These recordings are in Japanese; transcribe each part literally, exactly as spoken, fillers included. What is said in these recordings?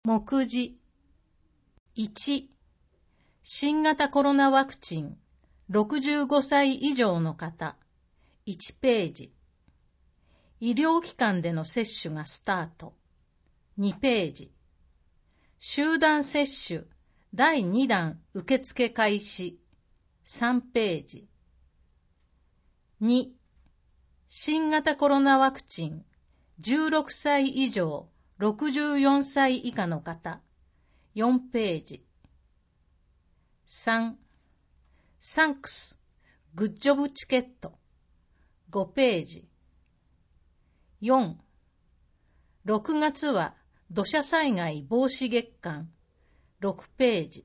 目次いち、新型コロナワクチンろくじゅうごさい以上の方いちページ、医療機関での接種がスタートにページ、集団接種だいにだん受付開始さんページ、に、新型コロナワクチンじゅうろくさい以上ろくじゅうよんさい以下の方よんページ、さん、サンクスグッジョブチケットごページ、よん、ろくがつは土砂災害防止月間ろくページ、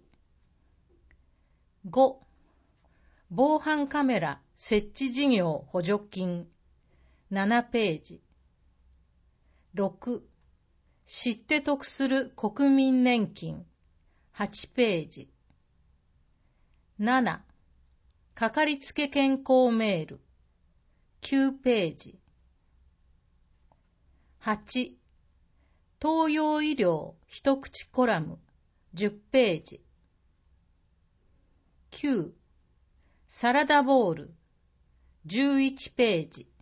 ご、防犯カメラ設置事業補助金ななページ、ろく、知って得する国民年金はちページ、なな、かかりつけ健康メールきゅうページ、はち、東洋医療一口コラムじゅっページ、きゅう、サラダボウルじゅういちページ、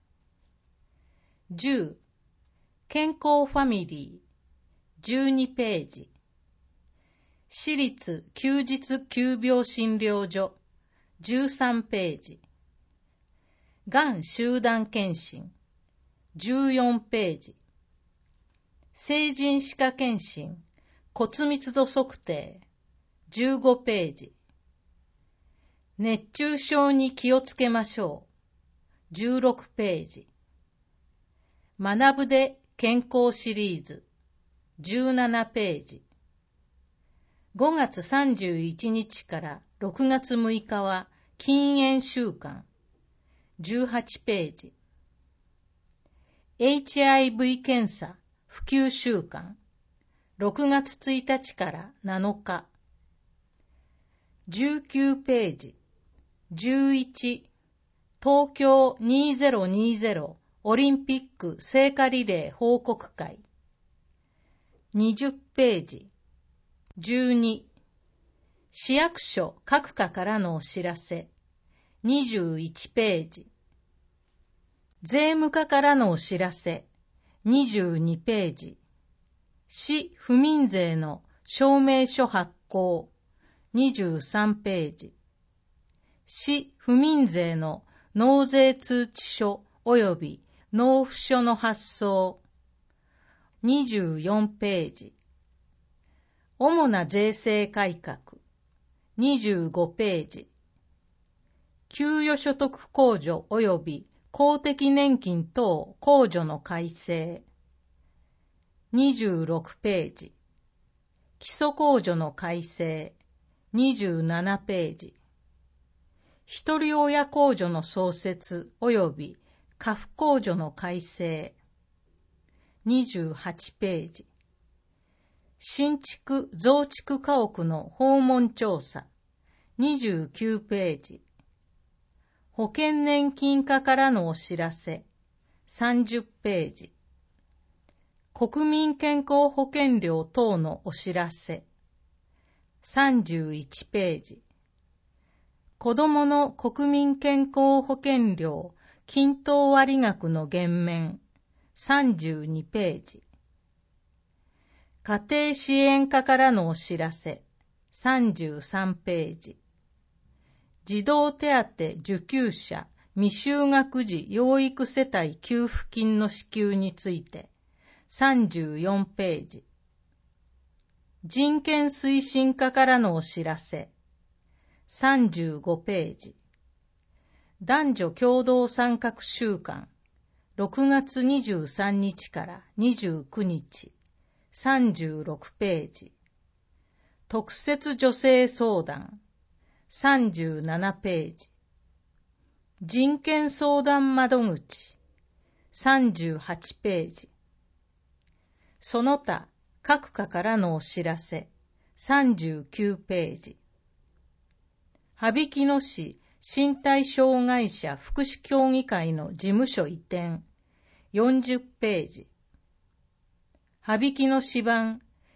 じゅう、健康ファミリーじゅうにページ、私立休日急病診療所じゅうさんページ、がん集団検診じゅうよんページ、成人歯科検診骨密度測定じゅうごページ、熱中症に気をつけましょうじゅうろくページ、学ぶで健康シリーズじゅうななページ、ごがつさんじゅういちにちからろくがつむいかは禁煙週間じゅうはちページ、エイチアイブイ 検査普及週間ろくがつついたちからなのかじゅうきゅうページ、じゅういち、東京にせんにじゅうオリンピック聖火リレー報告会にじゅっページ、じゅうに、市役所各課からのお知らせにじゅういちページ、税務課からのお知らせにじゅうにページ、市府民税の証明書発行にじゅうさんページ、市府民税の納税通知書及び納付書の発送にじゅうよんページ、主な税制改革にじゅうごページ、給与所得控除及び公的年金等控除の改正にじゅうろくページ、基礎控除の改正にじゅうななページ、ひとり親控除の創設及び家父控除の改正にじゅうはちページ、新築増築家屋の訪問調査にじゅうきゅうページ、保険年金課からのお知らせさんじゅっページ、国民健康保険料等のお知らせさんじゅういちページ、子どもの国民健康保険料均等割額の減免さんじゅうにページ、家庭支援課からのお知らせさんじゅうさんページ、児童手当受給者未就学児養育世帯給付金の支給についてさんじゅうよんページ、人権推進課からのお知らせさんじゅうごページ、男女共同参画週間ろくがつにじゅうさんにちからにじゅうくにちさんじゅうろくページ、特設女性相談さんじゅうななページ、人権相談窓口さんじゅうはちページ、その他各課からのお知らせさんじゅうきゅうページ、羽曳野市身体障害者福祉協議会の事務所移転よんじゅっページ、羽曳野市版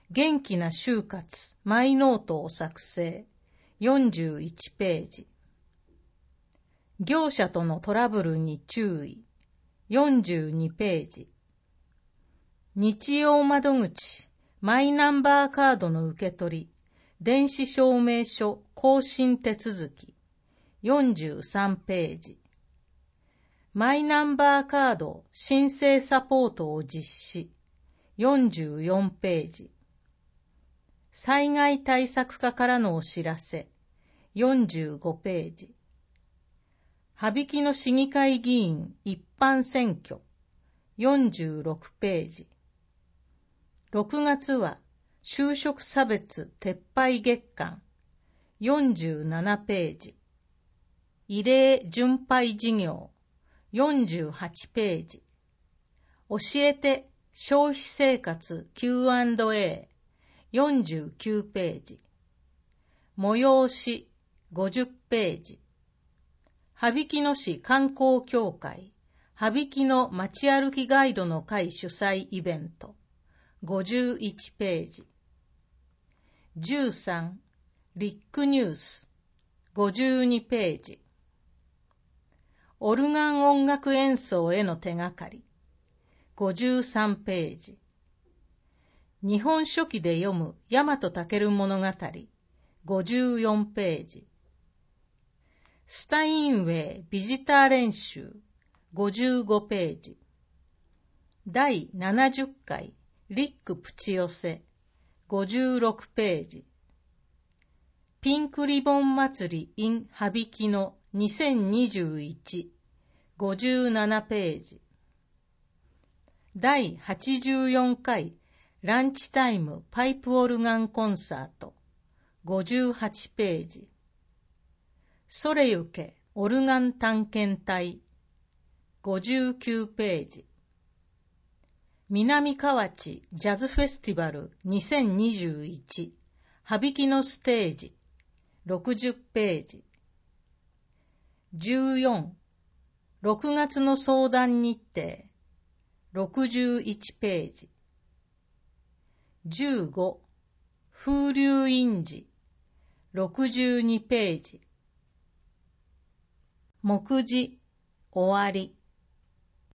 元気な就活マイノートを作成よんじゅういちページ。業者とのトラブルに注意よんじゅうにページ。日曜窓口マイナンバーカードの受け取り電子証明書更新手続きよんじゅうさんページ。マイナンバーカード申請サポートを実施よんじゅうよんページ。災害対策課からのお知らせよんじゅうごページ。羽曳野市議会議員一般選挙よんじゅうろくページ。ろくがつは就職差別撤廃月間よんじゅうななページ。異例巡拝事業よんじゅうはちページ。教えて消費生活 キューアンドエー よんじゅうきゅうページ。催しごじゅうページ。羽曳野市観光協会羽曳野街歩きガイドの会主催イベントごじゅういちページ。じゅうさんリックニュースごじゅうにページ。オルガン音楽演奏への手がかりごじゅうさんページ。日本書紀で読む大和武物語ごじゅうよんページ。スタインウェイビジター練習ごじゅうごページ。だいななじゅっかいリックプチ寄せごじゅうろくページ。ピンクリボン祭り in 羽曳野にせんにじゅういちごじゅうななページ。だいはちじゅうよんかいランチタイムパイプオルガンコンサートごじゅうはちページ。それゆけオルガン探検隊ごじゅうきゅうページ。南河内ジャズフェスティバルにせんにじゅういち羽曳野ステージろくじゅうページ。じゅうよんろくがつの相談日程ろくじゅういちページ。じゅうご風流印字ろくじゅうにページ。目次終わり。